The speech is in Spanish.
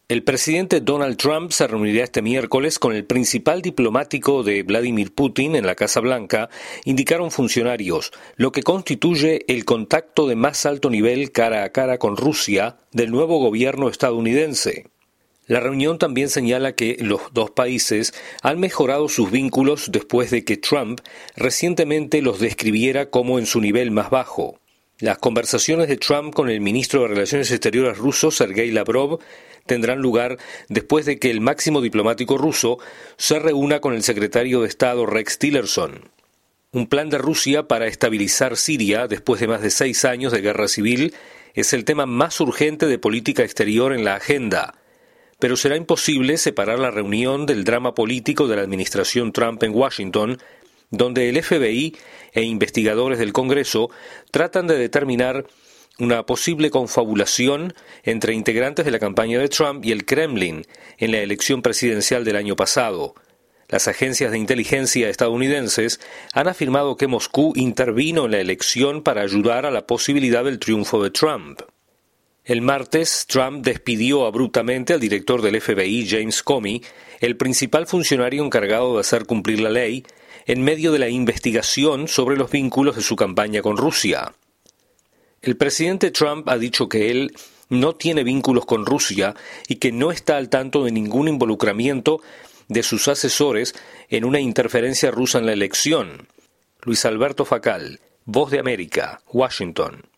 El presidente Donald Trump se reunirá este miércoles con el principal diplomático de Vladimir Putin en la Casa Blanca, indicaron funcionarios, lo que constituye el contacto de más alto nivel cara a cara con Rusia del nuevo gobierno estadounidense. La reunión también señala que los dos países han mejorado sus vínculos después de que Trump recientemente los describiera como en su nivel más bajo. Las conversaciones de Trump con el ministro de Relaciones Exteriores ruso, Sergei Lavrov, tendrán lugar después de que el máximo diplomático ruso se reúna con el secretario de Estado Rex Tillerson. Un plan de Rusia para estabilizar Siria después de más de 6 años de guerra civil es el tema más urgente de política exterior en la agenda, pero será imposible separar la reunión del drama político de la administración Trump en Washington, donde el FBI e investigadores del Congreso tratan de determinar una posible confabulación entre integrantes de la campaña de Trump y el Kremlin en la elección presidencial del año pasado. Las agencias de inteligencia estadounidenses han afirmado que Moscú intervino en la elección para ayudar a la posibilidad del triunfo de Trump. El martes, Trump despidió abruptamente al director del FBI, James Comey, el principal funcionario encargado de hacer cumplir la ley, en medio de la investigación sobre los vínculos de su campaña con Rusia. El presidente Trump ha dicho que él no tiene vínculos con Rusia y que no está al tanto de ningún involucramiento de sus asesores en una interferencia rusa en la elección. Luis Alberto Facal, Voz de América, Washington.